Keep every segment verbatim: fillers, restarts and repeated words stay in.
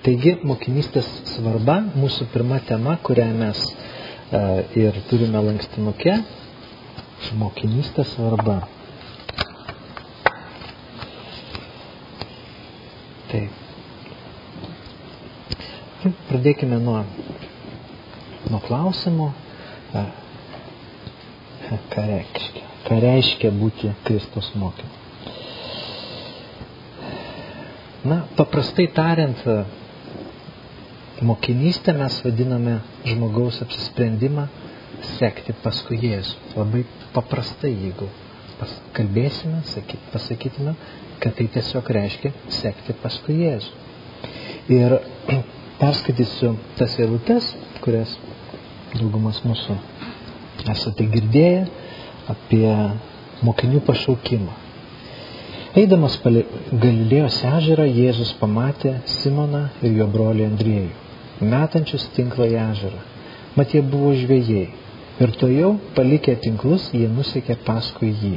Taigi, mokinystės svarba, mūsų pirma tema, kurią mes uh, ir turime lankstinuke, mokinystės svarba. Taip. Pradėkime nuo, nuo klausimo, uh, ką reiškia, ką reiškia būti Kristaus mokiniu. Na, paprastai tariant, mokinystę mes vadiname žmogaus apsisprendimą sekti paskui Jėzų. Labai paprastai, jeigu kalbėsime, saky, pasakytume, kad tai tiesiog reiškia sekti paskui Jėzų. Ir perskaitysiu tas eilutes, kurias daugumas mūsų esate girdėję apie mokinių pašaukimą. Eidamas palei Galilėjos ežerą, Jėzus pamatė Simoną ir jo brolį Andriejų, metančius tinklą į ežerą. Mat jie buvo žvejai, ir tuojau palikę tinklus, jie nusekė paskui jį.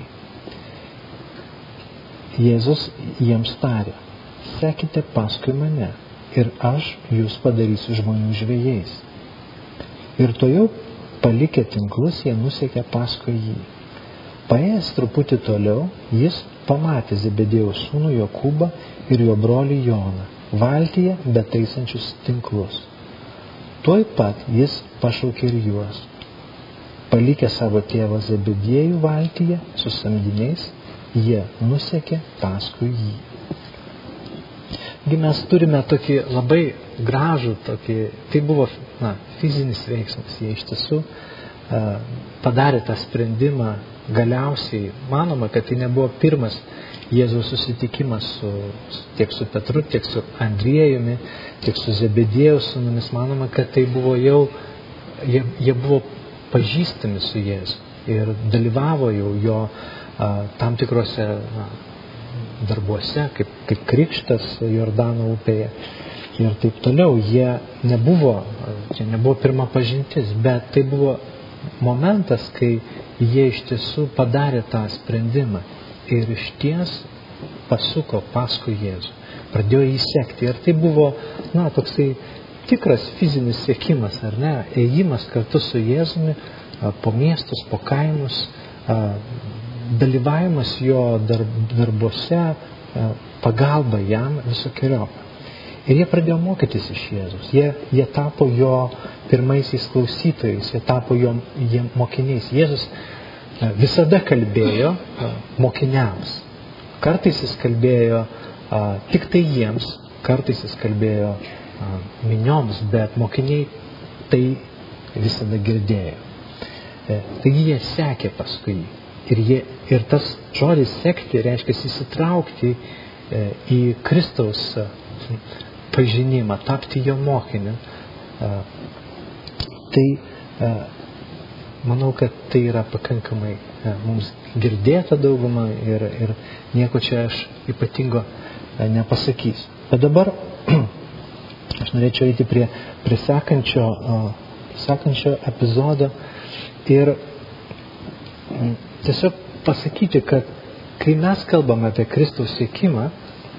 Jėzus jiems tarė: sekite paskui mane, ir aš jūs padarysiu žmonių žvejais. Ir tuojau palikę tinklus, jie nusekė paskui jį. Paėjęs truputį toliau, jis pamatė Zebedėjaus sūnų Jokūbą ir jo brolį Joną, valtyje betaisančius tinklus. Tuoj pat jis pašaukė ir juos. Palikę savo tėvą Zebedėjų valtyje su samdiniais, jie nusekė paskui jį. Mes turime tokį labai gražų, tokį, tai buvo na, fizinis veiksmas, jie iš tiesų uh, padarė tą sprendimą. Galiausiai manoma, kad tai nebuvo pirmas Jėzaus susitikimas su, tiek su Petru, tiek su Andriejumi, tiek su Zebedėjaus sūnumis. Manoma, kad tai buvo jau, jie, jie buvo pažįstami su Jėzu ir dalyvavo jau jo a, tam tikrose a, darbuose, kaip, kaip krikštas Jordano upėje ir taip toliau. Jie nebuvo, čia nebuvo pirma pažintis, bet tai buvo momentas, kai jie iš tiesų padarė tą sprendimą ir iš ties pasuko paskui Jėzų, pradėjo jį sekti. Ir tai buvo, na, toksai tikras fizinis sekimas, ar ne, ėjimas kartu su Jėzumi po miestus, po kaimus, dalyvavimas jo darbuose, pagalba jam visokiojopą. Ir jie pradėjo mokytis iš Jėzus. Jie, jie tapo jo pirmaisiais klausytojais, jie tapo jo jie mokiniais. Jėzus visada kalbėjo mokiniams. Kartais jis kalbėjo a, tik tai jiems, kartais jis kalbėjo a, minioms, bet mokiniai tai visada girdėjo. E, taigi jie sekė paskui jį. Ir, jie, ir tas žodis sekti reiškia įsitraukti e, į Kristaus e, pažinimą, tapti jo mokiniu. E, tai e, manau, kad tai yra pakankamai e, mums girdėta dauguma ir, ir nieko čia aš ypatingo e, nepasakysiu. Bet dabar aš norėčiau eiti prie, prie sekančio, e, sekančio epizodo ir m, tiesiog pasakyti, kad kai mes kalbame apie Kristaus sekimą,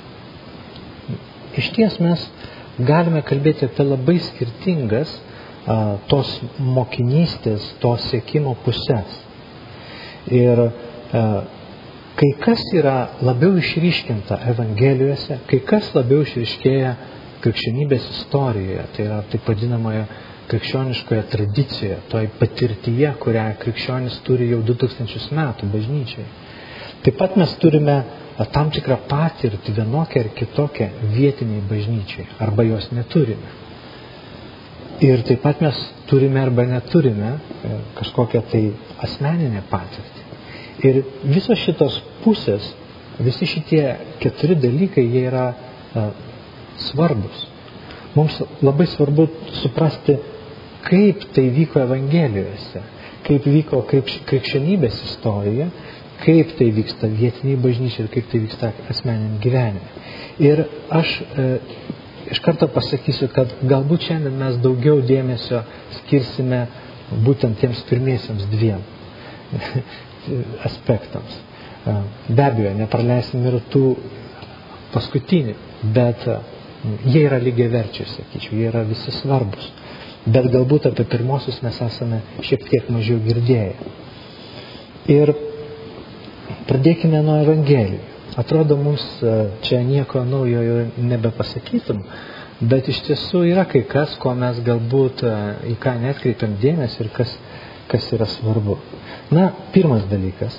iš ties mes galime kalbėti apie labai skirtingas a, tos mokinystės, tos sekimo pusės. Ir a, kai kas yra labiau išryškinta Evangelijose, kai kas labiau išryškėja krikščionybės istorijoje, tai yra taip vadinamoje krikščioniškoje tradicijoje, toj patirtyje, kurią krikščionis turi jau du tūkstančius metų bažnyčiai. Taip pat mes turime tam tikrą patirtį vienokią ar kitokią vietiniai bažnyčiai, arba jos neturime. Ir taip pat mes turime arba neturime kažkokią tai asmeninę patirtį. Ir visos šitos pusės, visi šitie keturi dalykai, jie yra uh, svarbus. Mums labai svarbu suprasti, kaip tai vyko Evangelijose, kaip vyko krikščionybės istorija, kaip tai vyksta vietiniai bažnyčiai ir kaip tai vyksta asmeniniam gyvenime. Ir aš e, iš karto pasakysiu, kad galbūt šiandien mes daugiau dėmesio skirsime būtent tiems pirmiesiams dviem aspektams. Be abejo, nepraleisim ir tų paskutinių, bet jie yra lygiaverčiai, sakyčiau, jie yra visi svarbus. Bet galbūt apie pirmosius mes esame šiek tiek mažiau girdėję. Ir pradėkime nuo Evangelijų. Atrodo, mums čia nieko naujo nebepasakytum, bet iš tiesų yra kai kas, ko mes galbūt į ką netkreipiam dėmesį ir kas, kas yra svarbu. Na, pirmas dalykas.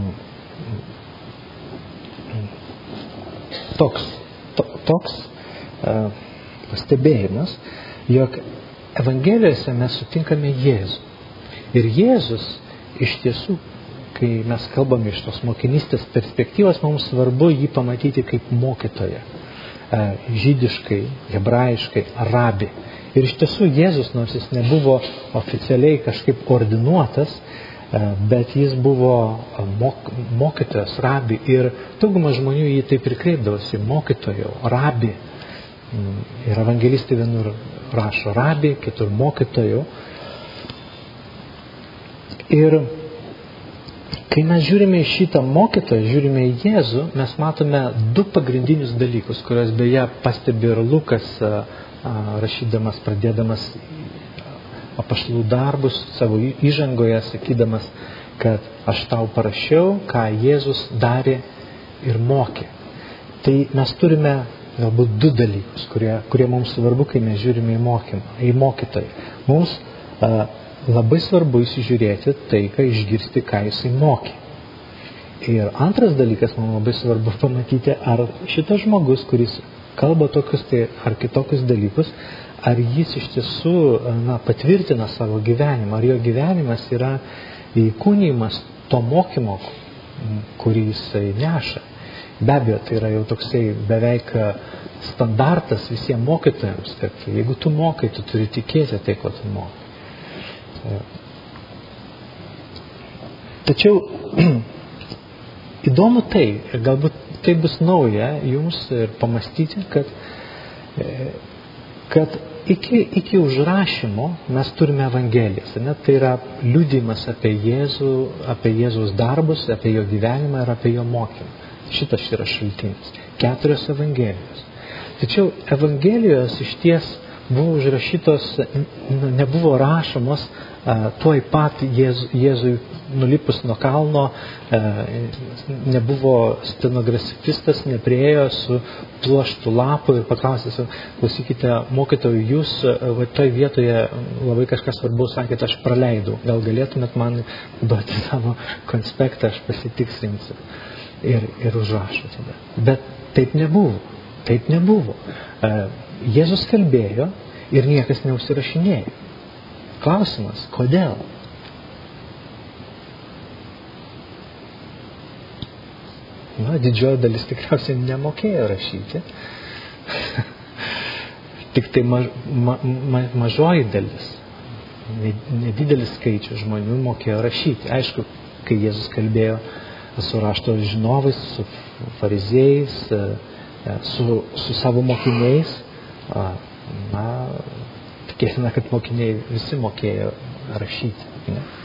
Toks, to, toks uh, pastebėjimas, jog Evangelijose mes sutinkame Jėzų. Ir Jėzus iš tiesų, kai mes kalbame iš tos mokinystės perspektyvos, mums svarbu jį pamatyti kaip mokytoją. Žydiškai, hebrajiškai, rabi. Ir iš tiesų Jėzus, nors jis nebuvo oficialiai kažkaip ordinuotas, bet jis buvo mok, mokytojas, rabi. Ir dauguma žmonių jį taip ir kreipdavosi, mokytojo, rabi. Ir evangelistai vienur rašo rabi, kitur mokytojo. Ir kai mes žiūrime į šitą mokytoją, žiūrime į Jėzų, mes matome du pagrindinius dalykus, kuriuos beje pastebi ir Lukas, rašydamas, pradėdamas apaštalų darbus savo įžangoje, sakydamas, kad aš tau parašiau, ką Jėzus darė ir mokė. Tai mes turime galbūt du dalykus, kurie, kurie mums svarbu, kai mes žiūrime į mokymą, į mokytoją. Mums a, labai svarbu įsižiūrėti tai, ką išgirsti, ką jisai mokė. Ir antras dalykas, man labai svarbu pamatyti, ar šitas žmogus, kuris kalba tokius tai, ar kitokius dalykus, ar jis iš tiesų na, patvirtina savo gyvenimą, ar jo gyvenimas yra įkūnijimas to mokymo, kurį jisai neša. Be abejo, tai yra jau toksai beveik standartas visiems mokytojams, kad jeigu tu mokai, tu turi tikėti tai, ko tu mokai. Tačiau įdomu tai, ir galbūt tai bus nauja jums ir pamastyti, kad, kad iki, iki užrašymo mes turime Evangelijas. Ne? Tai yra liudijimas apie Jėzų, apie Jėzaus darbus, apie jo gyvenimą ir apie jo mokymą. Šitas yra šaltinis. Keturios Evangelijos. Tačiau Evangelijos iš ties buvo užrašytos, nebuvo rašomos tuoj pat Jėzui, Jėzui nulipus nuo kalno, nebuvo stenografistas, nepriėjo su pluoštų lapų ir paklausė, klausykite, mokytojų, jūs va, toj vietoje labai kažkas svarbaus sakėte, aš praleidau, gal galėtumėt man duoti savo konspektą, aš pasitikslinsiu. Ir, ir užrašo tada. Bet taip nebuvo. Taip nebuvo. Jėzus kalbėjo ir niekas neužsirašinėjo. Klausimas, kodėl? Na, didžioji dalis tikriausiai nemokėjo rašyti. Tik tai maž, ma, ma, mažoji dalis, nedidelis skaičius žmonių mokėjo rašyti. Aišku, kai Jėzus kalbėjo su rašto žinovais, su fariziejais, su, su savo mokiniais. Na, tikėtina, kad mokiniai visi mokėjo rašyti. Ne?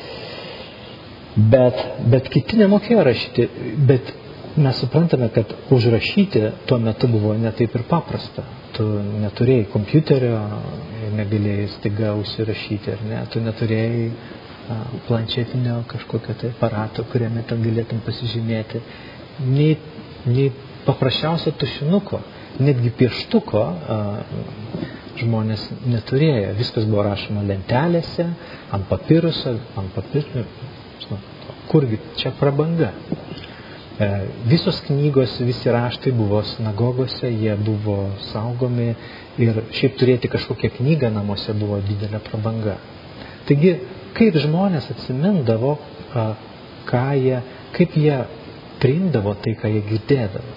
Bet, bet kiti nemokėjo rašyti. Bet mes suprantame, kad užrašyti tuo metu buvo ne taip ir paprasta. Tu neturėjai kompiuterio, negalėjai staiga užsirašyti, ar ne? Tu neturėjai planšetinio kažkokio tai aparato, kuriame ten galėtum pasižymėti. Nei, nei paprasčiausio tušinuko, netgi pieštuko a, žmonės neturėjo. Viskas buvo rašoma lentelėse, ant papiruso, ant papirų. Kurgi čia prabanga. E, visos knygos, visi raštai buvo sinagogose, jie buvo saugomi ir šiaip turėti kažkokią knygą namuose buvo didelė prabanga. Taigi, kaip žmonės atsimindavo, ką jie, kaip jie priimdavo tai, ką jie girdėdavo.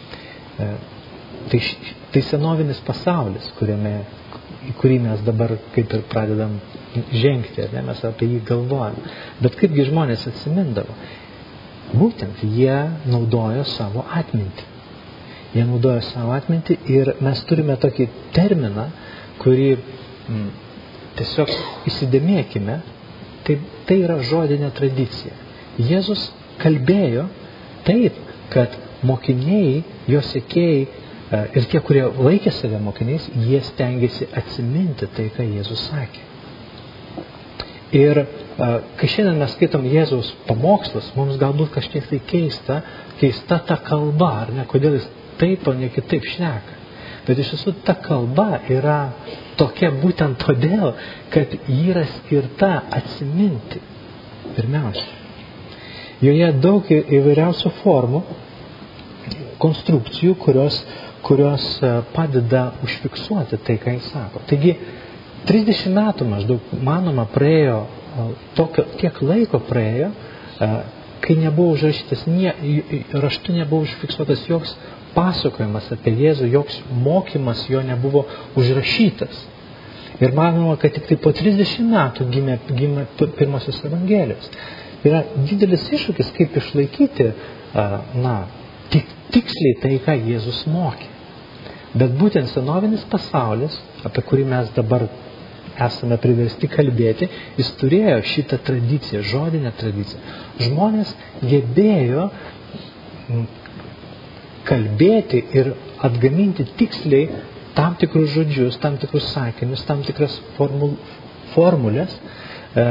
Tai, tai senovinis pasaulis, kuriame, į kurį mes dabar kaip ir pradedam žengti, ne, mes apie jį galvojam. Bet kaipgi žmonės atsimindavo? Būtent jie naudojo savo atmintį. Jie naudojo savo atmintį ir mes turime tokį terminą, kurį mm, tiesiog įsidėmėkime. Tai, tai yra žodinė tradicija. Jėzus kalbėjo taip, kad mokiniai, jo sekėjai Ir tie, kurie laikė save mokiniais, jie stengiasi atsiminti tai, ką Jėzus sakė. Ir kai šiandien mes skaitom Jėzaus pamokslus, mums galbūt kažkiek tai keista, keista ta kalba, ar ne, kodėl jis taip, o ne kitaip šneka. Bet iš tiesų ta kalba yra tokia būtent todėl, kad ji yra skirta atsiminti pirmiausia. Joje daug įvairiausių formų, konstrukcijų, kurios, kurios padeda užfiksuoti tai, ką jis sako. Taigi, trisdešimt metų maždaug, manoma, praėjo, tokio, tiek laiko praėjo, kai nebuvo užrašytas, nie, raštu nebuvo užfiksuotas joks pasakojimas apie Jėzų, joks mokymas jo nebuvo užrašytas. Ir manoma, kad tik tai po trisdešimt metų gimė, gimė pirmosios evangelijos. Yra didelis iššūkis, kaip išlaikyti na, tik, tiksliai tai, ką Jėzus mokė. Bet būtent senovinis pasaulis, apie kurį mes dabar esame priversti kalbėti, jis turėjo šitą tradiciją, žodinę tradiciją. Žmonės gebėjo kalbėti ir atgaminti tiksliai tam tikrus žodžius, tam tikrus sakinius, tam tikras formul, formulės, e,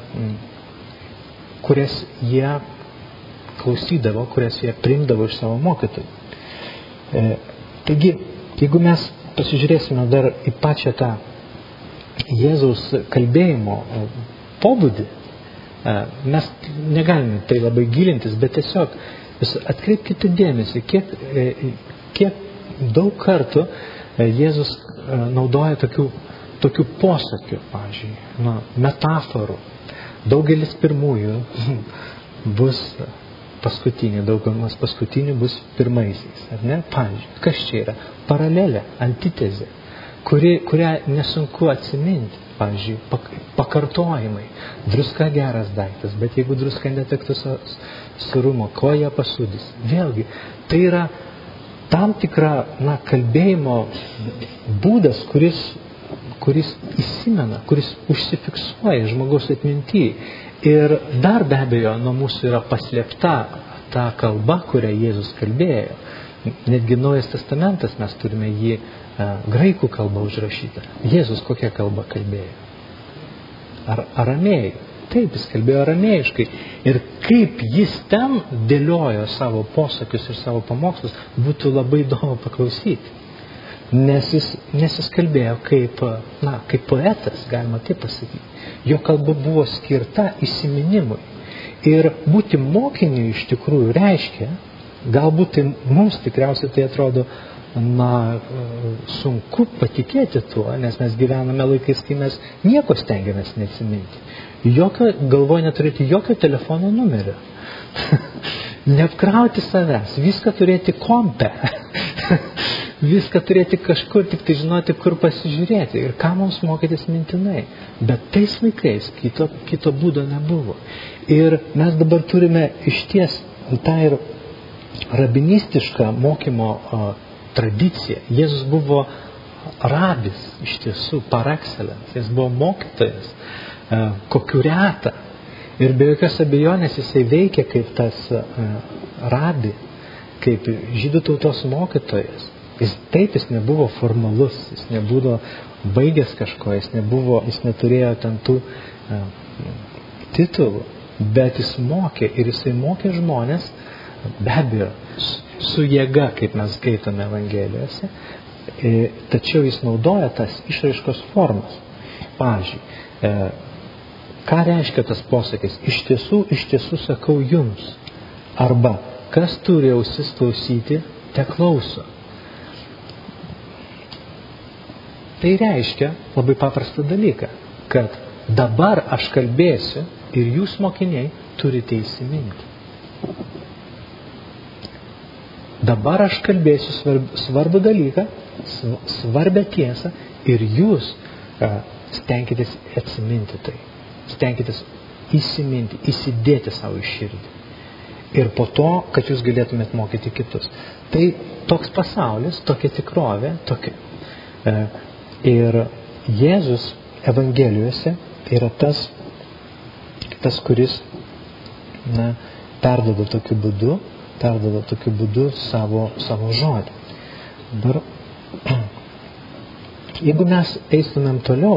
kurias jie klausydavo, kurias jie priimdavo iš savo mokytojų. E, taigi, jeigu mes pasižiūrėsime dar į pačią tą Jėzaus kalbėjimo pobūdį, e, mes negalime tai labai gilintis, bet tiesiog atkreipkite dėmesį, kiek, kiek daug kartų Jėzus naudoja tokių, tokių posakių, pavyzdžiui, na, metaforų. Daugelis pirmųjų bus paskutiniai, daugumas paskutinių bus pirmaisiais, ar ne? Pavyzdžiui, kas čia yra? Paralelė, antitezė, kuri, kurią nesunku atsiminti. Pavyzdžiui, pakartojimai. Druska geras daiktas, bet jeigu druska netektų surumo, ko ją pasūdys? Vėlgi, tai yra tam tikra, na, kalbėjimo būdas, kuris, kuris įsimena, kuris užsifiksuoja žmogaus atminty. Ir dar be abejo nuo mūsų yra paslėpta ta kalba, kurią Jėzus kalbėjo. Netgi Naujas testamentas mes turime jį e, graikų kalbą užrašytą. Jėzus kokią kalbą kalbėjo? Ar aramėjų? Taip, jis kalbėjo aramėjiškai. Ir kaip jis ten dėliojo savo posakius ir savo pamokslus, būtų labai įdomu paklausyti. Nes jis, nes jis kalbėjo kaip, na, kaip poetas, galima taip pasakyti. Jo kalba buvo skirta įsiminimui. Ir būti mokiniu iš tikrųjų reiškia, galbūt tai mums tikriausiai tai atrodo, na, sunku patikėti tuo, nes mes gyvename laikais, kai mes nieko stengiamės neatsiminti. Jokio, galvoje neturėti jokio telefono numerio. Neapkrauti savęs, viską turėti kompe. Viską turėti kažkur, tik tai žinoti, kur pasižiūrėti ir ką mums mokytis mintinai. Bet tais laikais kito, kito būdo nebuvo. Ir mes dabar turime išties tą ir rabinistišką mokymo a, tradiciją. Jėzus buvo rabis, iš tiesų, par excellence. Jis buvo mokytojas, a, kokiu reta. Ir be jokios abejonės jisai veikia kaip tas a, rabi, kaip žydų tautos mokytojas. Jis taip, jis nebuvo formalus, jis nebuvo baigęs kažko, jis nebuvo, jis neturėjo ten tų a, titulų, bet jis mokė ir jisai mokė žmonės, be abejo, su jėga, kaip mes skaitome Evangelijose, e, tačiau jis naudoja tas išraiškos formas. Pavyzdžiui, e, ką reiškia tas posakis? Iš tiesų, iš tiesų sakau jums. Arba, kas turi ausis klausyti, te klauso. Tai reiškia labai paprastą dalyką, kad dabar aš kalbėsiu ir jūs mokiniai turite įsiminti. Dabar aš kalbėsiu svarb, svarbų dalyką, svarbę tiesą ir jūs a, stenkitės atsiminti tai. Stenkitės įsiminti, įsidėti savo į širdį. Ir po to, kad jūs galėtumėt mokyti kitus. Tai toks pasaulis, tokia tikrovė, tokia. E, ir Jėzus Evangelijose yra tas, tas kuris na, perduoda tokiu būdu, perduoda tokiu būdu savo, savo žodį. Dabar, jeigu mes eistumėm toliau,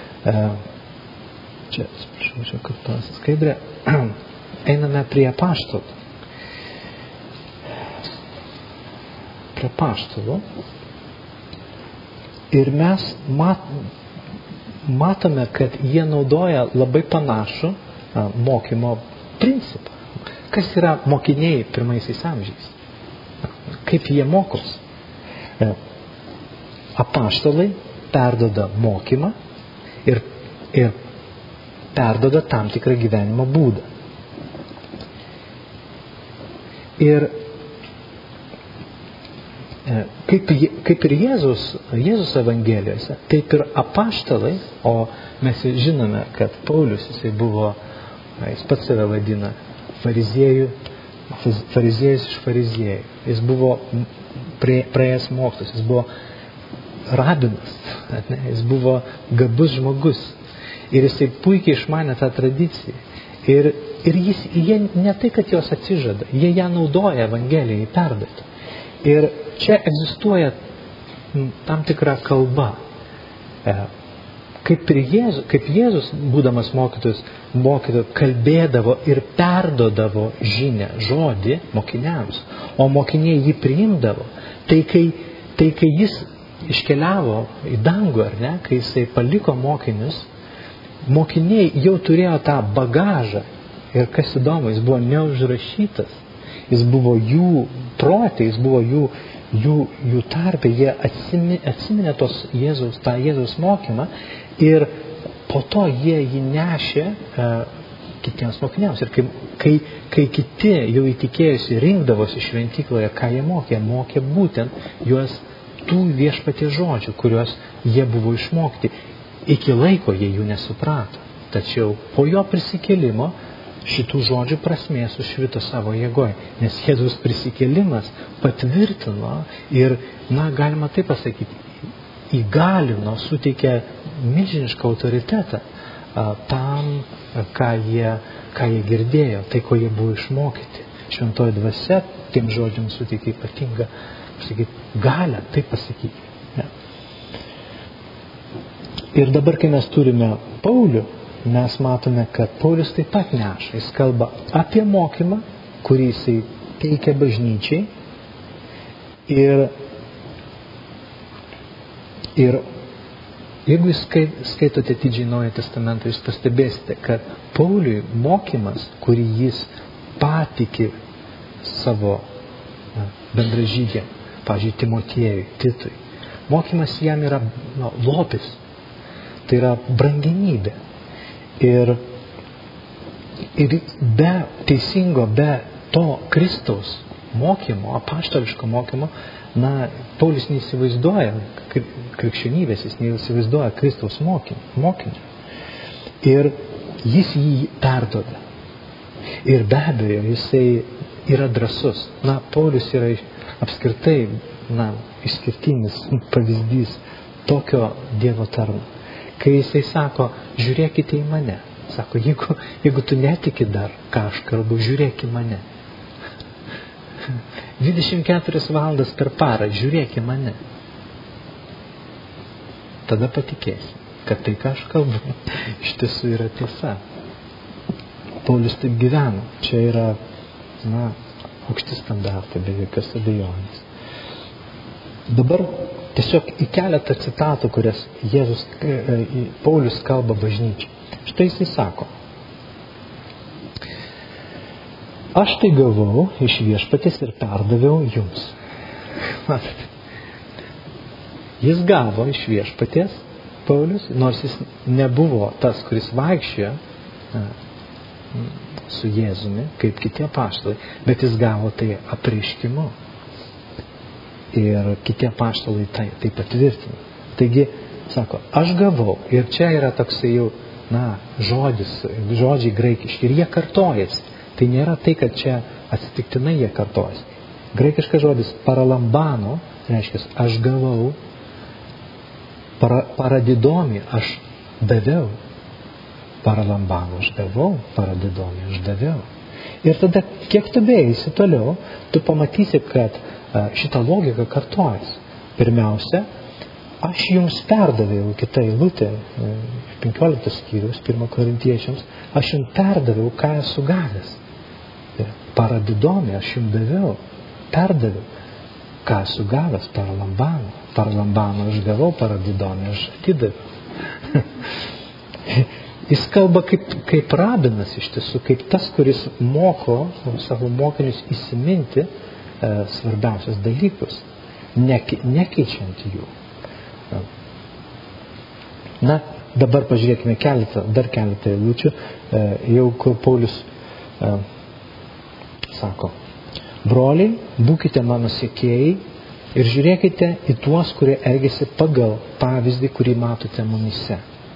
čia, atsiprašau, čia kartuosi skaidrė, einame prie apaštalų. Prie apaštalų. Ir mes mat, matome, kad jie naudoja labai panašų a, mokymo principą. Kas yra mokiniai pirmaisiais amžiais? Kaip jie mokos? E, apaštalai perdoda mokymą ir, ir perdoda tam tikrą gyvenimo būdą. Ir e, kaip, kaip ir Jėzus, Jėzus Evangelijose, taip ir apaštalai, o mes žinome, kad Paulius, jisai buvo, jis pats save vadina fariziejų, fariziejus iš fariziejų. Jis buvo praėjęs mokslus, jis buvo rabinas, ne, jis buvo gabus žmogus. Ir jisai puikiai išmanė tą tradiciją. Ir, ir jis, jie ne tai, kad jos atsižada, jie ją naudoja Evangelijai perduoti. Ir čia egzistuoja tam tikra kalba. Kaip, ir Jėzus, kaip Jėzus, būdamas mokytojas, mokytojas, kalbėdavo ir perdodavo žinią, žodį mokiniams, o mokiniai jį priimdavo. Tai kai, tai kai jis iškeliavo į dangų, ar ne, kai jisai paliko mokinius, mokiniai jau turėjo tą bagažą. Ir kas įdomu, jis buvo neužrašytas, jis buvo jų protė, jis buvo jų, jų, jų tarpe, jie atsiminė, atsiminė tos Jėzaus, tą Jėzaus mokymą ir po to jie jį nešė e, kitiems mokiniams. Ir kai, kai, kai kiti jau įtikėjusi rinkdavosi šventykloje, ką jie mokė, mokė būtent juos tų viešpaties žodžių, kuriuos jie buvo išmokti. Iki laiko jie jų nesuprato. Tačiau po jo prisikėlimo šitų žodžių prasmė sušvito savo jėgoje. Nes Jėzaus prisikėlimas patvirtino ir, na, galima taip pasakyti, įgalino, suteikė milžinišką autoritetą a, tam, ką jie, ką jie girdėjo, tai, ko jie buvo išmokyti. Šventoji dvasia tiem žodžiams suteikė ypatingą, pasakyti, galią, taip pasakyti. Ja. Ir dabar, kai mes turime Paulių, mes matome, kad Paulius taip pat neša. Jis kalba apie mokymą, kurį jisai teikia bažnyčiai. Ir, ir jeigu jūs skaitote atidžiai Naują Testamentą, jūs pastebėsite, kad Pauliui mokymas, kurį jis patiki savo bendražygiam, pavyzdžiui, Timotiejui, Titui, mokymas jam yra no, lobis. Tai yra brangenybė. Ir, ir be teisingo, be to Kristaus mokymo, apaštališko mokymo, na, Paulius neįsivaizduoja krikščionybės, jis neįsivaizduoja Kristaus mokinio. Ir jis jį perduoda. Ir be abejo, jisai yra drąsus. Na, Paulius yra apskritai, na, išskirtinis pavyzdys tokio Dievo tarno. Kai jisai sako, žiūrėkite į mane. Sako, jeigu, jeigu tu netiki dar, ką aš kalbu, žiūrėk į mane. dvidešimt keturias valandas per parą, žiūrėk į mane. Tada patikėsi, kad tai, ką aš kalbu, iš tiesų yra tiesa. Paulius taip gyveno. Čia yra, na, aukšti standartai, be jokios abejonės. Dabar tiesiog į keletą citatų, kurias Jėzus, Paulius kalba bažnyčiai. Štai jisai sako, aš tai gavau iš viešpaties ir perdaviau jums. Matote, jis gavo iš viešpaties, Paulius, nors jis nebuvo tas, kuris vaikščiojo su Jėzumi, kaip kiti apaštalai, bet jis gavo tai apreiškimu. Ir kiti apaštalai tai, tai patvirtino. Taigi, sako, aš gavau. Ir čia yra toksai jau, na, žodis, žodžiai graikiški. Ir jie kartojasi. Tai nėra tai, kad čia atsitiktinai jie kartojasi. Graikiškas žodis paralambano, reiškia, aš gavau. Para, paradidomi, aš daviau. Paralambano, aš gavau. Paradidomi, aš daviau. Ir tada, kiek tu beeisi toliau, tu pamatysi, kad šitą logiką kartojasi. Pirmiausia, aš jums perdaviau, kita eilutė, penkioliktas skyrius, pirmo korintiečiams, aš jums perdaviau, ką esu gavęs. Paradidomė, aš jums daviau, perdaviau, ką esu gavęs, paralambano. Paralambano aš gavau, paradidomė aš atidaviau. Jis kalba kaip, kaip rabinas iš tiesų, kaip tas, kuris moko savo mokinius įsiminti e, svarbiausias dalykus, neke, nekeičiant jų. Na, dabar pažiūrėkime keletą, dar keletą eilučių, e, jau kur Paulius e, sako, broliai, būkite mano sekėjai ir žiūrėkite į tuos, kurie elgiasi pagal pavyzdį, kurį matote mumise.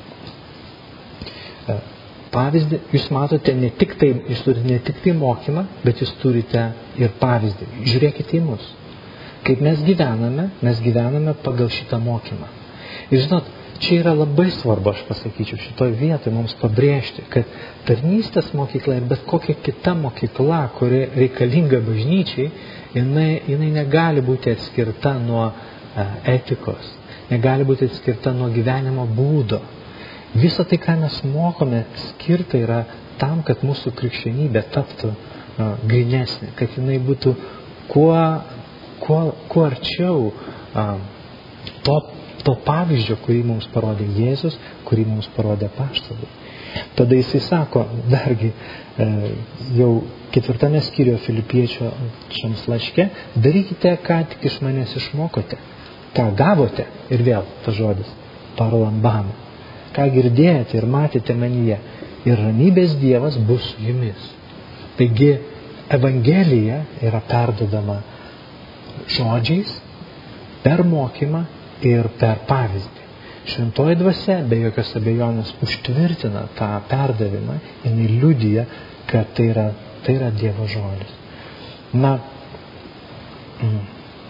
Pavyzdį, jūs matote ne tik tai, jūs turite ne tik tai mokymą, bet jūs turite ir pavyzdį. Žiūrėkite į mus. Kaip mes gyvename, mes gyvename pagal šitą mokymą. Ir žinot, čia yra labai svarbu, aš pasakyčiau, šitoj vietoj mums pabrėžti, kad tarnystės mokykla ir bet kokia kita mokykla, kuri reikalinga bažnyčiai, jinai, jinai negali būti atskirta nuo etikos, negali būti atskirta nuo gyvenimo būdo. Visa tai, ką mes mokome, skirta yra tam, kad mūsų krikščionybė taptų uh, grynesnė, kad jinai būtų kuo, kuo, kuo arčiau uh, to, to pavyzdžio, kurį mums parodė Jėzus, kurį mums parodė apaštalai. Tada jisai sako, dargi, uh, jau ketvirtame skyriuje Filipiečiams laiške, darykite, ką tik iš manęs išmokote, ką gavote, ir vėl tas žodis, paralambano. Ką girdėjote ir matėte manyje, ir ramybės Dievas bus su jumis. Taigi, Evangelija yra perdodama žodžiais, per mokymą ir per pavyzdį. Šventoji dvasia, be jokios abejonės, užtvirtina tą perdavimą, jinai liudija, kad tai yra, tai yra Dievo žodis. Na, mm.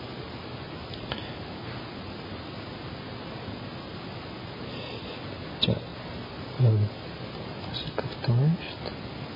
Čia pasikartoju šitą.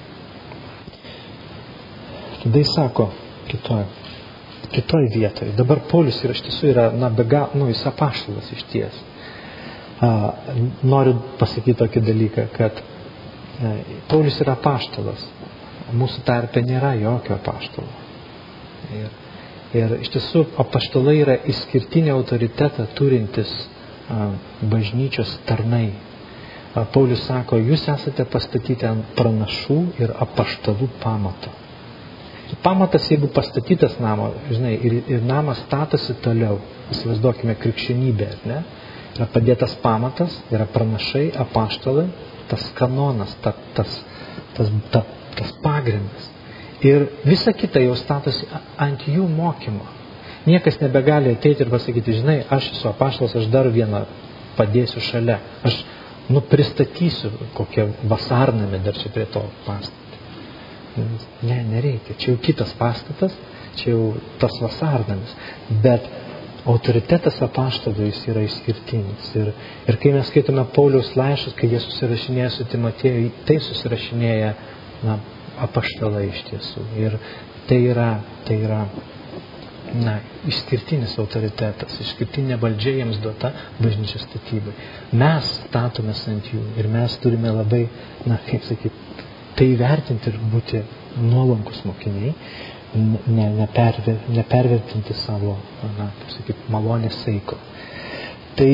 Tada jis sako kitoj, kitoj vietoje. Dabar Paulius yra iš tiesų yra, na, bega, nu, jis apaštalas iš ties. A, noriu pasakyti tokį dalyką, kad a, Paulius yra apaštalas. Mūsų tarpe nėra jokio apaštalo. Ir, ir iš tiesų apaštalai yra išskirtinį autoritetą turintis a, bažnyčios tarnai. Paulius sako, jūs esate pastatyti ant pranašų ir apaštalų pamato. Pamatas, jeigu pastatytas namo, žinai, ir, ir namas statosi toliau, įsivaizduokime krikščionybę, ne? Yra padėtas pamatas, yra pranašai, apaštalai, tas kanonas, ta, tas, tas, ta, tas pagrindas. Ir visa kita jau statosi ant jų mokymo. Niekas nebegali ateiti ir pasakyti, žinai, aš esu apaštalas, aš dar vieną padėsiu šalia. Aš nu, pristatysiu kokią vasarnamę dar čia prie to pastatą. Ne, nereikia. Čia jau kitas pastatas, čia jau tas vasarnamis. Bet autoritetas apaštalų jis yra išskirtinis. Ir, ir kai mes skaitome Pauliaus laiškus, kai jie susirašinėja su Timotėju, tai susirašinėja na, apaštalai iš tiesų. Ir tai yra, tai yra na, išskirtinis autoritetas, išskirtinė valdžia jiems duota bažnyčios statybai. Mes statomės ant jų ir mes turime labai, na, kaip sakyti, tai vertinti ir būti nuolankus mokiniai, ne, neperver, nepervertinti savo, na, kaip sakyti, malonės saiko. Tai,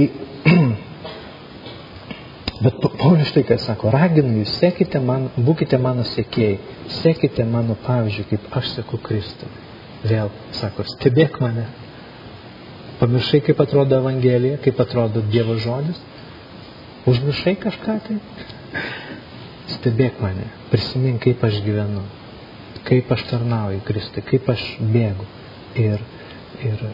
bet Paulius štai ką sako, raginu jūs, sekite man, būkite mano sekėjai, sekite mano pavyzdžių, kaip aš seku Kristų. Vėl, sako, stebėk mane. Pamiršai, kaip atrodo Evangelija, kaip atrodo Dievo žodis? Užmiršai kažką tai? Stebėk mane, prisimink, kaip aš gyvenu, kaip aš tarnauju Kristui, kaip aš bėgu. Ir, ir,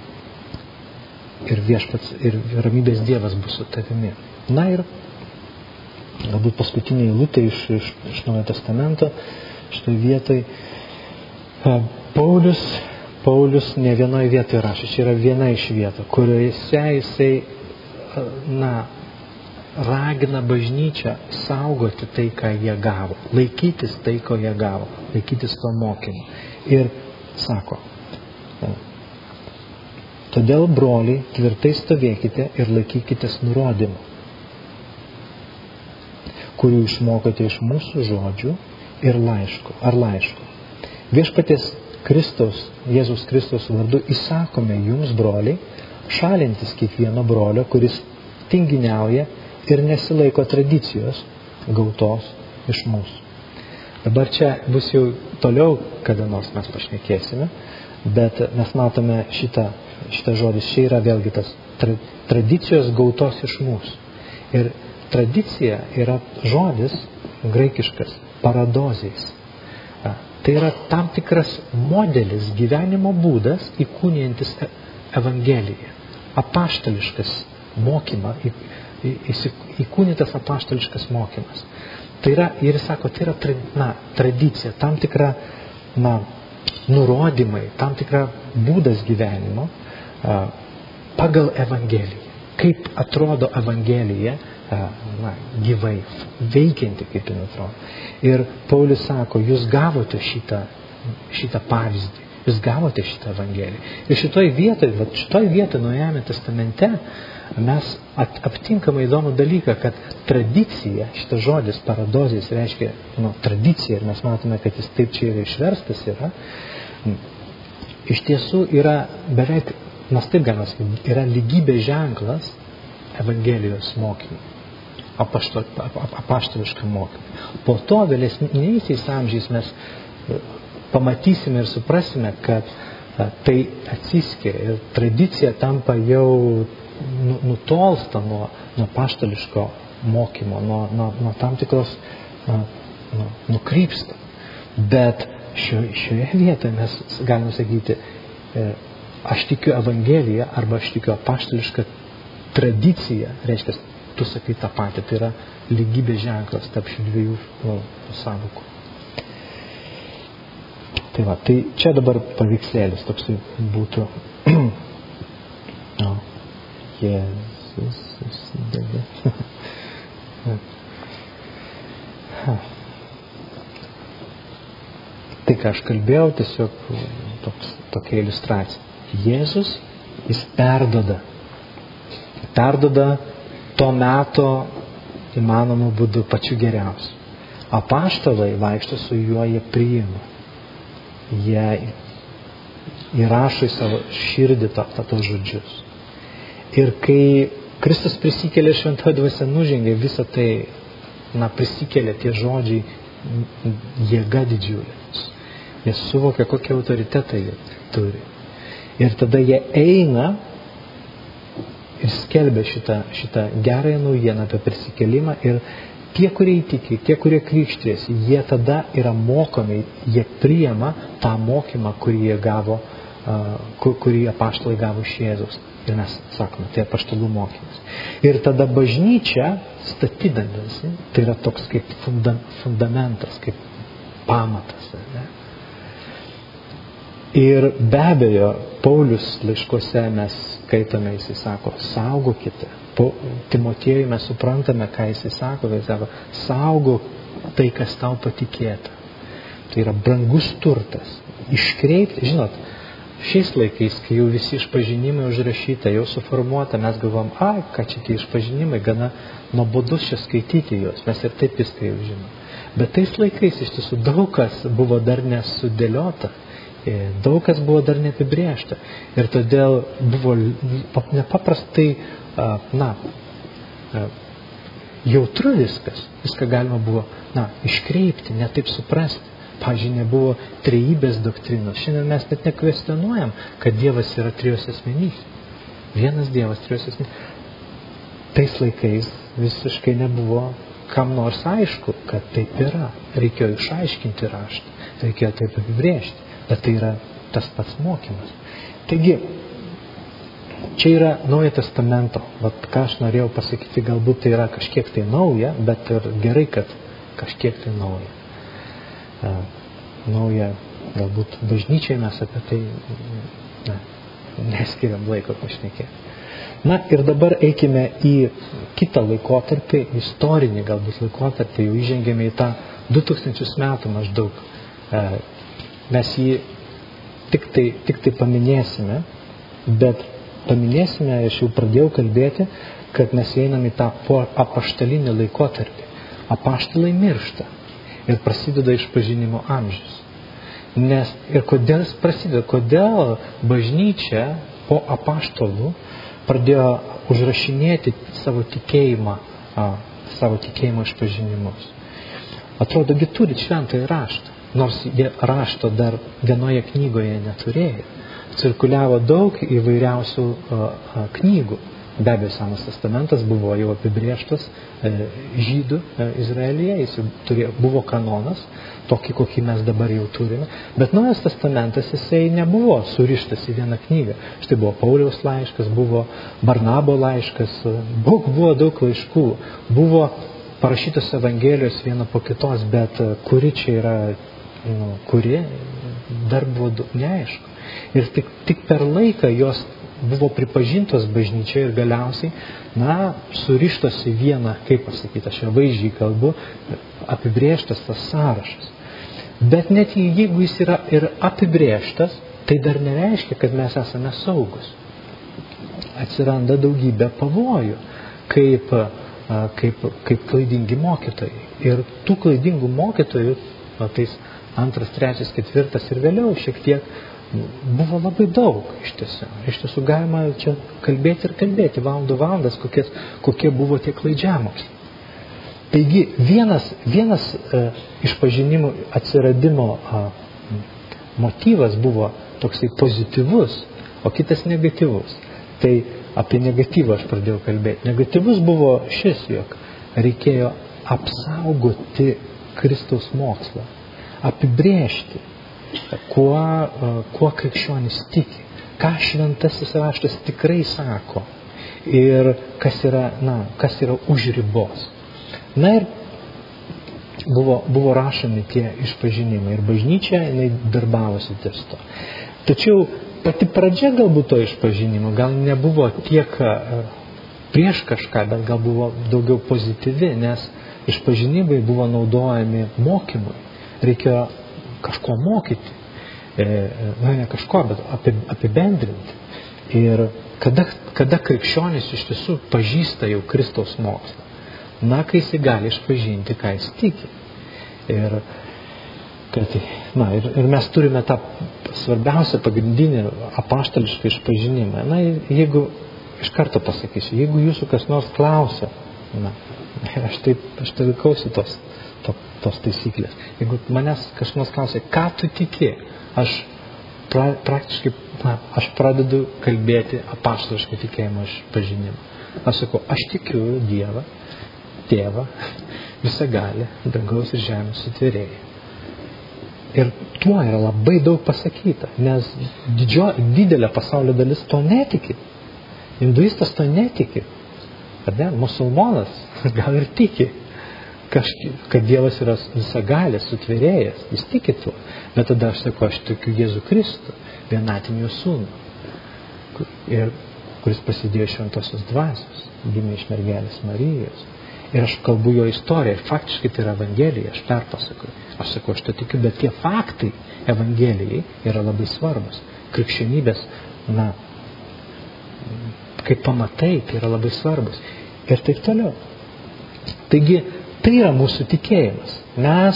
ir viešpats, ir ramybės Dievas bus su tavimi. Na ir galbūt paskutinė eilutė iš, iš, iš Naujojo Testamento, šitoj vietoj. Paulius, Paulius ne vienoje vietoje rašo, čia yra viena iš vietų, kuriuose jisai, na, ragina bažnyčią saugoti tai, ką jie gavo, laikytis tai, ko jie gavo, laikytis to mokymo. Ir sako, Todėl, broliai, tvirtai stovėkite ir laikykitės nurodymų, kurių išmokote iš mūsų žodžių ir laiško, ar laiško. Viešpaties Kristaus, Jėzus Kristaus vardu įsakome jums, broliai, šalintis kiekvieno brolio, kuris tinginiauja ir nesilaiko tradicijos gautos iš mūsų. Dabar čia bus jau toliau, kada nors mes pašnekėsime, bet mes matome šitą, šitą žodį. Čia yra vėlgi tas tra, tradicijos gautos iš mūsų. Ir tradicija yra žodis graikiškas paradozės. Tai yra tam tikras modelis, gyvenimo būdas įkūnijantis evangeliją. Apaštališkas mokymas, įkūnytas apaštališkas mokymas. Tai yra, ir jis sako, tai yra na, tradicija, tam tikra na, nurodymai, tam tikra būdas gyvenimo a, pagal evangeliją. Kaip atrodo evangelija a, na, gyvai, veikianti, kaip jin atrodo. Ir Paulius sako, jūs gavote šitą, šitą pavyzdį, jūs gavote šitą evangeliją. Ir šitoj vietoj, va, šitoj vietoj Naujajame testamente mes at, aptinkame įdomų dalyką, kad tradicija, šitas žodis paradozės reiškia nu, tradicija, ir mes matome, kad jis taip čia yra išverstas yra, iš tiesų yra beveik, mes taip galime sakyti, yra lygybės ženklas Evangelijos mokymui, apaštališkam mokymui. Po to vėlesniaisiais amžiais mes pamatysime ir suprasime, kad tai atsiskiria ir tradicija tampa jau nutolsta nuo, nuo apaštališko mokymo, nuo, nuo, nuo tam tikros nu, nukrypsta. Bet šio, šioje vietoje mes galime sakyti, aš tikiu Evangeliją arba aš tikiu apaštališką tradiciją, reiškia, tu sakai tą patį, tai yra lygybės ženklas tarp šių dviejų nu, sąvokų. Tai va, tai čia dabar paveikslėlis toksai būtų. No. Jėzus susidavė. Tai, ką aš kalbėjau, tiesiog toks, tokia iliustracija. Jėzus, jis perdoda. Perdoda to meto įmanomų būdų pačiu geriausiu. Apaštalai vaikšto su juo, jie priima. Jie įrašo į savo širdį tos žodžius. Ir kai Kristus prisikėlė, šventoji dvasia nužengė, visą tai, na, prisikėlė tie žodžiai jėga didžiulė. Jie suvokia, kokią autoritetą jie turi. Ir tada jie eina ir skelbia šitą, šitą gerąją naujieną apie prisikėlimą. Ir tie, kurie įtiki, tie, kurie krikštijasi, jie tada yra mokomi, jie priima tą mokymą, kurį jie gavo, kurį apaštalai gavo iš Jėzaus. Ir mes sakome, tai apaštalų mokymas. Ir tada bažnyčia statydamasi, tai yra toks kaip funda, fundamentas, kaip pamatas. Ne? Ir be abejo, Paulius laiškuose mes skaitome, jisai sako, saugokite. Po Timotiejui mes suprantame, ką jisai sako, jisai sako, saugok tai, kas tau patikėta. Tai yra brangus turtas. Iškreipti, žinot, šiais laikais, kai jau visi išpažinimai užrašyta, jau suformuota, mes galvom, ai, ką čia tie išpažinimai, gana nuobodus čia skaityti juos, mes ir taip viską jau žinom. Bet tais laikais iš tiesų daug kas buvo dar nesudėliota, daug kas buvo dar neapibrėžta. Ir todėl buvo nepaprastai, na, jautru viskas, viską galima buvo, na, iškreipti, ne taip suprasti. Pavyzdžiui, nebuvo trejybės doktrinos. Šiandien mes net nekvestionuojam, kad Dievas yra trijose asmenybėse. Vienas Dievas trijose asmenybėse. Tais laikais visiškai nebuvo kam nors aišku, kad taip yra. Reikėjo išaiškinti raštą, reikėjo taip apibrėžti, bet tai yra tas pats mokymas. Taigi, čia yra Naujojo Testamento. Vat, ką aš norėjau pasakyti, galbūt tai yra kažkiek tai nauja, bet ir gerai, kad kažkiek tai nauja. Nauja, galbūt bažnyčiai mes apie tai ne, neskiriam laiko pašnekėti. Na ir dabar eikime į kitą laikotarpį, istorinį galbūt laikotarpį, jau įžengėme į tą du tūkstančius metų maždaug. Mes jį tik tai, tik tai paminėsime, bet paminėsime, aš jau pradėjau kalbėti, kad mes einam į tą apaštalinį laikotarpį. Apaštalai miršta ir prasideda išpažinimo amžius. Nes ir kodėl jis prasideda? Kodėl bažnyčia po apaštalų pradėjo užrašinėti savo tikėjimą, a, savo tikėjimo išpažinimus? Atrodo, gi turi šventąjį raštą, nors jie rašto dar vienoje knygoje neturėjo. Cirkuliavo daug įvairiausių a, a, knygų. Be abejo, Senas testamentas buvo jau apibrėžtas e, žydų e, Izraelyje, jis jau turėjo, buvo kanonas, tokį, kokį mes dabar jau turime. Bet Naujas testamentas, jisai nebuvo surištas į vieną knygą. Štai buvo Pauliaus laiškas, buvo Barnabo laiškas, daug, buvo daug laiškų, buvo parašytos evangelijos viena po kitos, bet kuri čia yra, nu, kuri, dar buvo daug, neaišku. Ir tik, tik per laiką jos buvo pripažintos bažnyčioje ir galiausiai, na, surištos į vieną, kaip pasakyti, aš jau vaizdžiai kalbu, apibrėžtas tas sąrašas. Bet net jeigu jis yra ir apibrėžtas, tai dar nereiškia, kad mes esame saugus. Atsiranda daugybė pavojų, kaip, kaip, kaip klaidingi mokytojai. Ir tų klaidingų mokytojų, na, tais antras, trečias, ketvirtas ir vėliau šiek tiek buvo labai daug iš tiesų. Iš tiesų galima čia kalbėti ir kalbėti, valandų valandas, kokie, kokie buvo tie klaidžiamoksliai. Taigi vienas, vienas e, išpažinimų atsiradimo a, motyvas buvo toksai pozityvus, o kitas negatyvus. Tai apie negatyvą aš pradėjau kalbėti. Negatyvus buvo šis, jog reikėjo apsaugoti Kristaus mokslą, apibrėžti, kuo, kuo krikščionis tiki, ką šventasis raštas tikrai sako ir kas yra, na, kas yra už ribos. Na ir buvo, buvo rašomi tie išpažinimai ir bažnyčia, jinai darbavosi ties to. Tačiau pati pradžia galbūt to išpažinimo gal nebuvo tiek prieš kažką, bet gal buvo daugiau pozityvi, nes išpažinimai buvo naudojami mokymui. Reikėjo kažko mokyti, e, na ne kažko, bet apibendrinti. Ir kada, kada krikščionis iš tiesų pažįsta jau Kristaus mokslą? Na, kai jis gali išpažinti, ką jis tiki. Ir, kad, na, ir, ir mes turime tą svarbiausią pagrindinį apaštališką išpažinimą. Na, jeigu, iš karto pasakysiu, jeigu jūsų kas nors klausia, na, aš taip, aš tai laikausi tos To, tos taisyklės. Jeigu manęs kažkas klausia, ką tu tiki, aš pra, praktiškai, na, aš pradedu kalbėti apaštališką tikėjimo išpažinimą. Aš sakau, aš tikiu Dievą, Tėvą, visagalį, dangaus ir žemės sutvėrėją. Ir tuo yra labai daug pasakyta, nes didžio, didelė pasaulio dalis to netiki. Hinduistas to netiki. Ar ne? Musulmonas gal ir tiki. Kažkaip, kad Dievas yra visagalis, sutvėrėjas, jis tiki tuo. Bet tada aš sakau, aš tikiu Jėzų Kristų, vienatinį jo sūnų, kur, ir, kuris pasidėjo šventosios dvasios, gimė iš mergelės Marijos. Ir aš kalbu jo istoriją, ir faktiškai tai yra Evangelija, aš perpasakoju. Aš sakau, aš to tikiu, bet tie faktai Evangelijai yra labai svarbus. Krikščionybės, na, kaip pamatai, tai yra labai svarbus. Ir taip toliau. Taigi, tai yra mūsų tikėjimas. Mes,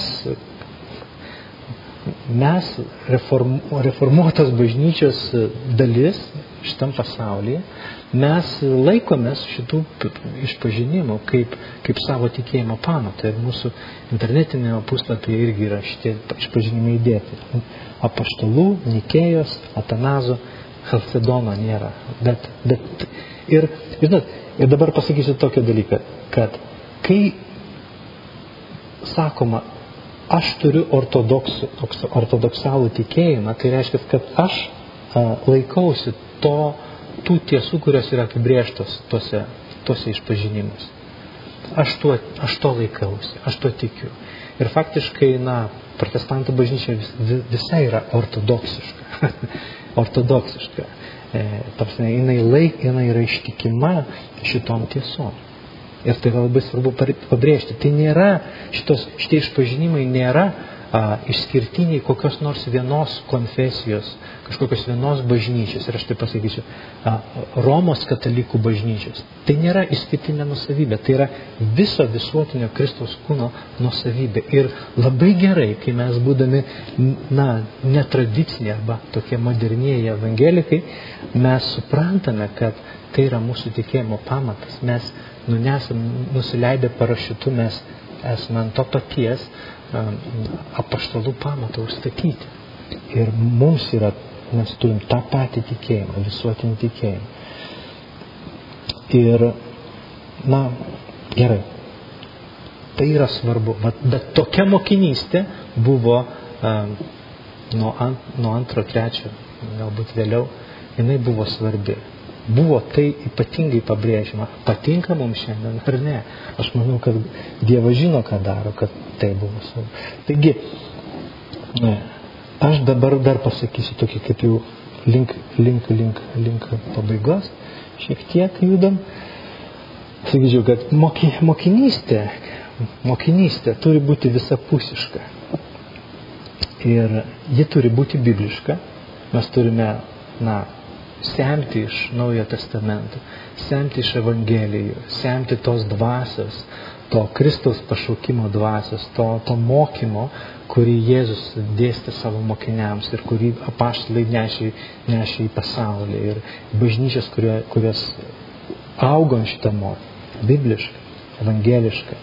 mes reform, reformuotos bažnyčios dalis šitam pasaulyje, mes laikomės šitų išpažinimų kaip, kaip savo tikėjimo pamatą. Ir mūsų internetinėje puslapyje irgi yra šitie išpažinimai įdėti. Apaštalų, Nikėjos, Atanazo, Chalcedono nėra. Bet, bet, ir, žinot, ir dabar pasakysiu tokį dalyką, kad kai sakoma, aš turiu ortodoksų, ortodoksalų tikėjimą, tai reiškia, kad aš a, laikausi to, tų tiesų, kurios yra apibrėžtos tose, tose išpažinimuose. Aš, tuo, aš to laikausi, aš to tikiu. Ir faktiškai, na, protestantų bažnyčia vis, visa yra ortodoksiška. ortodoksiška. E, tarsi, jinai, laik, jinai yra ištikima šitom tiesom. Ir tai yra labai svarbu pabrėžti. Tai nėra, šitos, šitie išpažinimai nėra a, išskirtiniai kokios nors vienos konfesijos, kažkokios vienos bažnyčios, ir aš tai pasakysiu, a, Romos katalikų bažnyčios. Tai nėra išskirtinė nusavybė, tai yra viso visuotinio Kristaus kūno nusavybė. Ir labai gerai, kai mes būdami, na, netradiciniai arba tokie modernieji evangelikai, mes suprantame, kad tai yra mūsų tikėjimo pamatas. Mes nu, nesam nusileidę parašiutu, mes esame ant to paties um, apaštalų pamato užstatyti. Ir mums yra, mes turim tą patį tikėjimą, visuotinį tikėjimą. Ir, na, gerai, tai yra svarbu. Bet tokia mokinystė buvo um, nuo, ant, nuo antro, trečio, galbūt vėliau, jinai buvo svarbi. Buvo tai ypatingai pabrėžima. Patinka mums šiandien ar ne? Aš manau, kad Dievas žino, ką daro, kad tai buvo svarbu. Taigi, ne, aš dabar dar pasakysiu tokį kaip jau link, link, link, link pabaigos. Šiek tiek judam. Sakyčiau, kad moky, mokinystė, mokinystė turi būti visapusiška. Ir ji turi būti bibliška. Mes turime, na, semti iš Naujojo Testamento, semti iš Evangelijų, semti tos dvasios, to Kristaus pašaukimo dvasios, to, to mokymo, kurį Jėzus dėstė savo mokiniams ir kurį apaštalai nešė, nešė į pasaulį. Ir bažnyčios, kurio, kurios augo ant šitą mokymą. Bibliška, evangeliška.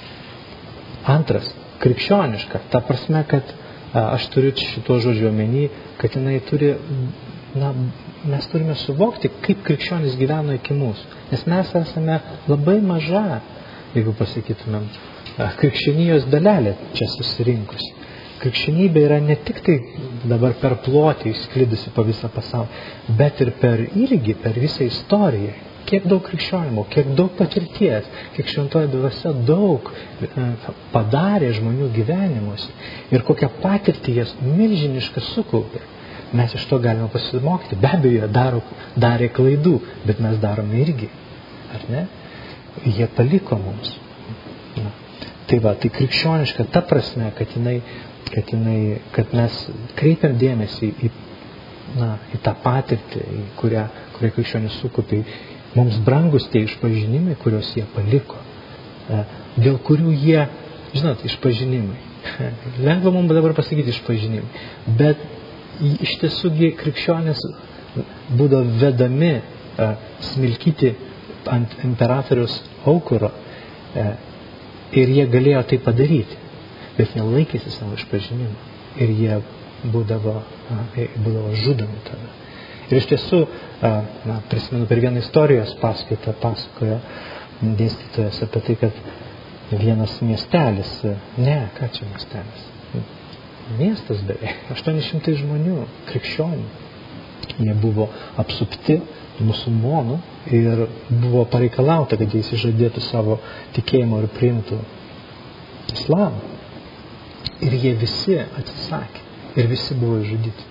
Antras, krikščioniška. Ta prasme, kad a, aš turiu šito žodžio omeny, kad jinai turi, na, mes turime suvokti, kaip krikščionis gyveno iki mūsų. Nes mes esame labai maža, jeigu pasakytumėm, krikščionijos dalelė čia susirinkusi. Krikščionybė yra ne tik tai dabar per plotį išsklidusi po visą pasaulį, bet ir per irgi, per visą istoriją. Kiek daug krikščionimo, kiek daug patirties, kiek šventoji dvasia daug padarė žmonių gyvenimuose ir kokią patirtį jas milžinišką sukaupė. Mes iš to galime pasimokyti. Be abejo, daro, darė klaidų, bet mes darome irgi. Ar ne? Jie paliko mums. Na. Tai va, tai krikščioniška ta prasme, kad, jinai, kad, jinai, kad mes kreipiam dėmesį į, na, į tą patirtį, į kurią, kurią krikščionis sukupė. Mums brangus tie išpažinimai, kuriuos jie paliko. Dėl kurių jie, žinot, išpažinimai. Lengva mums dabar pasakyti išpažinimai. Bet iš tiesų krikščionys būdavo vedami a, smilkyti ant imperatoriaus aukuro a, ir jie galėjo tai padaryti, bet nelaikėsi savo išpažinimą ir jie būdavo, a, būdavo žudomi tada. Ir iš tiesų, a, na, prisimenu per vieną istorijos paskaitą pasakojo dėstytojas apie tai, kad vienas miestelis, ne, ką čia miestelis? Miestas beveik, aštuoni šimtai žmonių, krikščionių. Jie buvo apsupti musulmonų ir buvo pareikalauta, kad jie įsižadėtų savo tikėjimo ir priimtų islamą. Ir jie visi atsisakė ir visi buvo žudyti.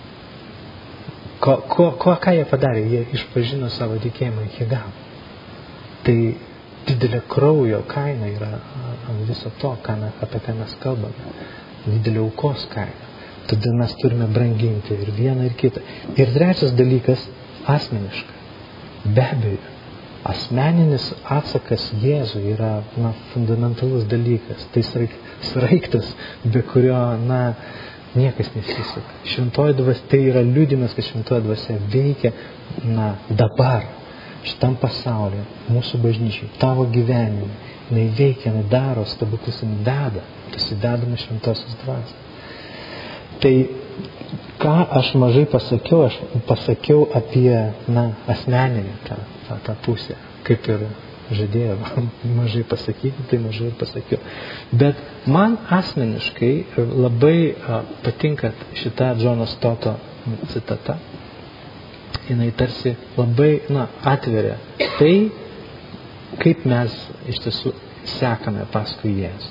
Ko, ko, ko, ką jie padarė? Jie išpažino savo tikėjimą iki galo. Tai didelė kraujo kaina yra ant viso to, ką, apie ką mes kalbame. Didelė aukos kaina. Todėl mes turime branginti ir vieną, ir kitą. Ir trečias dalykas – asmeniška. Be abejo, asmeninis atsakas Jėzui yra, na, fundamentalus dalykas. Tai sraigtas, be kurio, na, niekas nesisuka. Šventoji dvasia, tai yra liudimas, kad šventoji dvasia veikia, na, dabar, šitam pasaulyje, mūsų bažnyčiai, tavo gyvenime. Jinai veikia, jinai daro, stebuklus jinai deda. Susidedame šventosios dvasios. Tai, ką aš mažai pasakiau, aš pasakiau apie, na, asmeninę tą, tą, tą pusę, kaip ir žadėjau mažai pasakyti, tai mažai ir pasakiau. Bet man asmeniškai labai a, patinka šita Džono Stoto citata. Jinai tarsi labai, na, atveria tai, kaip mes iš tiesų sekame paskui Jėzų.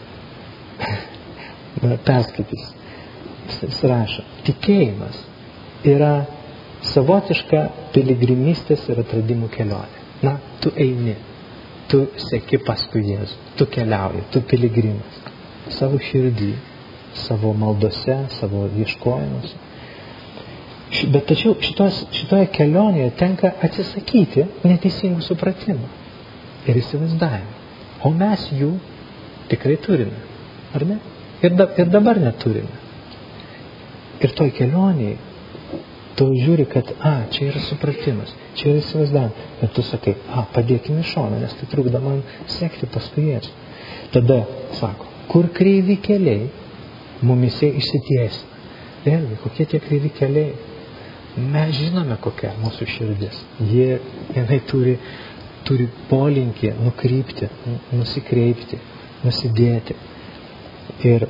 Perskaitys. Jis rašo, tikėjimas yra savotiška piligrimystės ir atradimų kelionė. Na, tu eini, tu seki paskui Jėzų, tu keliauji, tu piligrimas. Savo širdį, savo maldose, savo ieškojimuose. Bet tačiau šitos, šitoje kelionėje tenka atsisakyti neteisingų supratimų ir įsivaizdavimų. O mes jų tikrai turime, ar ne? Ir, da, ir dabar neturime. Ir toj kelionėje tu žiūri, kad, a, čia yra supratimas, čia yra įsivaizdavimas. Bet tu sakai, a, padėkime iš šoną, nes tai trukdo man sekti paskui Jėzų. Tada sako, kur kreivi keliai, mumise išsitiesina. Vėlgi, kokie tie kreivi keliai? Mes žinome, kokia mūsų širdis. Jie, jinai turi, turi polinkį nukrypti, nusikreipti, nusidėti. Ir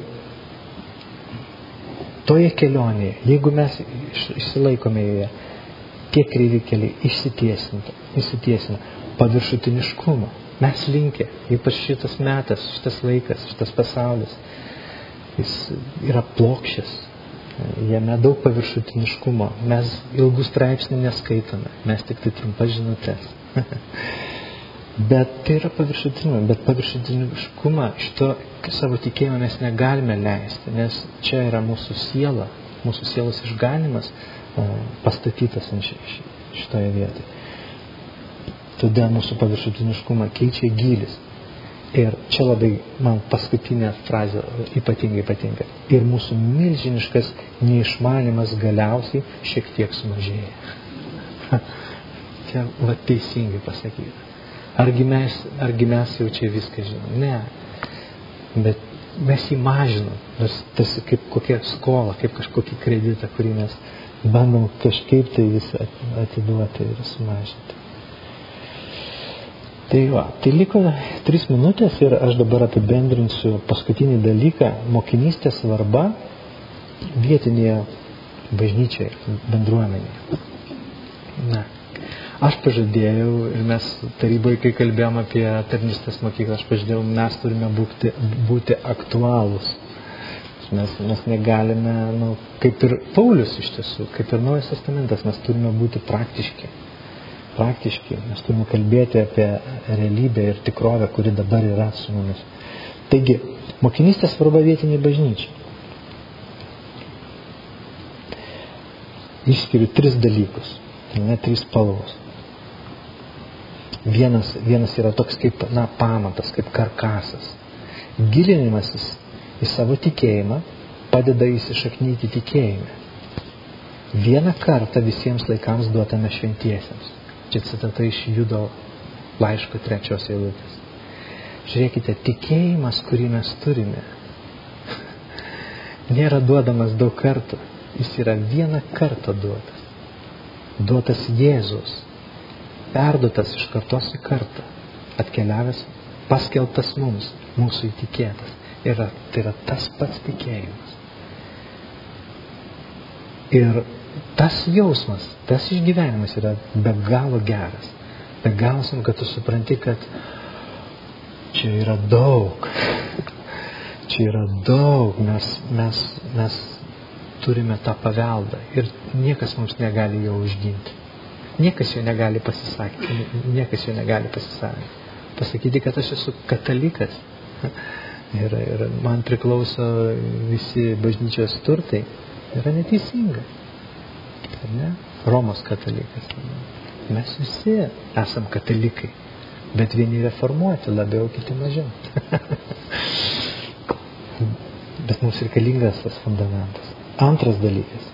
toje kelionėje, jeigu mes išsilaikome joje, tie kreivi keliai išsitiesina paviršutiniškumo. Mes linkę, ypač šitas metas, šitas laikas, šitas pasaulis, jis yra plokščias. Jame daug paviršutiniškumo. Mes ilgų straipsnių neskaitome. Mes tik tai trumpas žinutes. Bet tai yra paviršutiniškumas. Bet paviršutiniškumą šito savo tikėjimą mes negalime leisti. Nes čia yra mūsų siela. Mūsų sielos išganimas pastatytas ant šitoje vietoje. Todėl mūsų paviršutiniškumą keičia gylis. Ir čia labai man paskutinė frazė ypatingai patinka. Ir mūsų milžiniškas neišmanimas galiausiai šiek tiek sumažėja. Čia va teisingai pasakyta. Argi mes, argi mes jau čia viską žinom? Ne. Bet mes jį mažinam. Tas kaip kokia skola, kaip kažkokį kreditą, kurį mes bandom kažkaip tai visą atiduoti ir sumažinti. Tai va, tai liko tris minutės ir aš dabar apibendrinsiu paskutinį dalyką – mokinystės svarba vietinėje bažnyčioje, bendruomenėje. Na, aš pažadėjau ir mes taryboje, kai kalbėjom apie tarnystės mokyklą, aš pažadėjau, mes turime būti, būti aktualūs. Mes, mes negalime, nu, kaip ir Paulius iš tiesų, kaip ir Naujas Testamentas, mes turime būti praktiški. Praktiškai, mes turime kalbėti apie realybę ir tikrovę, kuri dabar yra su mumis. Taigi, mokinystės svarba vietiniai bažnyčiai. Išskiriu tris dalykus, ne tris spalvos. Vienas, vienas yra toks kaip, na, pamatas, kaip karkasas. Gilinimasis į savo tikėjimą padeda įsišaknyti tikėjime. Vieną kartą visiems laikams duotame šventiesiems. Čia citata iš Judo laiško trečios eilutės. Žiūrėkite, tikėjimas, kurį mes turime, nėra duodamas daug kartų. Jis yra vieną kartą duotas. Duotas Jėzus, perduotas iš kartos į kartą, atkeliavęs, paskelbtas mums, mūsų įtikėtas. Ir tai yra tas pats tikėjimas. Ir tas jausmas, tas išgyvenimas yra be galo geras. Be galo, kad tu supranti, kad čia yra daug. Čia yra daug. Mes, mes, mes turime tą paveldą ir niekas mums negali jo užginti. Niekas jo negali pasisakyti. Niekas jo negali pasisakyti. Pasakyti, kad aš esu katalikas. Ir, ir man priklauso visi bažnyčios turtai. Yra neteisinga. Ne? Romos katalikas. Mes visi esam katalikai, bet vieni reformuoti labiau, kiti mažiau. Bet mums reikalingas tas fundamentas. Antras dalykas.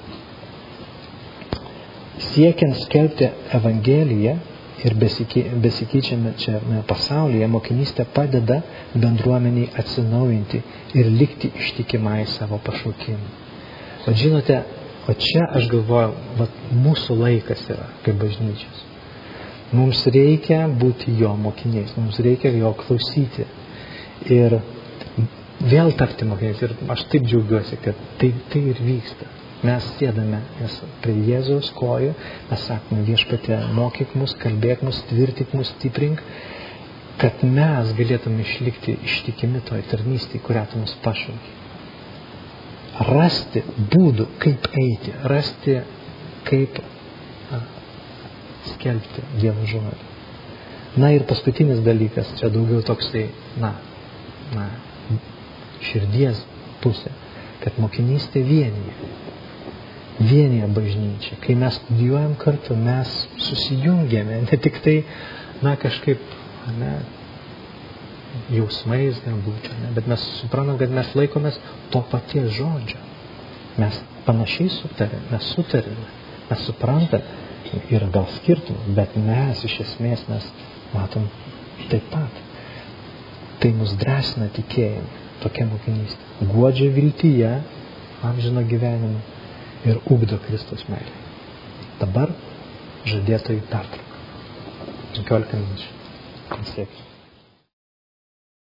Siekiant skelbti Evangeliją ir besikeičiame čia pasaulyje, mokinystė padeda bendruomeniai atsinaujinti ir likti ištikimai savo pašaukimui. O žinote, o čia aš galvoju, vat, mūsų laikas yra kaip bažnyčios. Mums reikia būti jo mokiniais, mums reikia jo klausyti ir vėl tapti mokiniais. Ir aš taip džiaugiuosi, kad tai, tai ir vyksta. Mes sėdame prie Jėzaus kojų, mes sakome, Viešpatie, mokyk mus, kalbėk mus, tvirtik mus, stiprink, kad mes galėtume išlikti ištikimi toj tarnystei, kurią tu mus pašaukei. Rasti būdų, kaip eiti, rasti, kaip a, skelbti Dievo žodį. Na ir paskutinis dalykas, čia daugiau toksai, na, na, širdies pusė. kad mokinystė vienyje. Vienyje bažnyčia. Kai mes studijuojam kartu, mes susijungiame, ne tik tai, na, kažkaip, ne, jausmais galbūt, ne, bet mes suprantam, kad mes laikomės to paties žodžio. Mes panašiai sutarėme, mes sutarėme, mes suprantame, yra gal skirtumų, bet mes iš esmės mes matom taip pat. Tai mus drąsina tikėjimą, tokia mokinystė. Guodžia viltyje, amžino gyvenimo ir ugdo Kristaus meilę. Dabar žadėtojų pertrauka. penkiolika minučių. Pasiekime.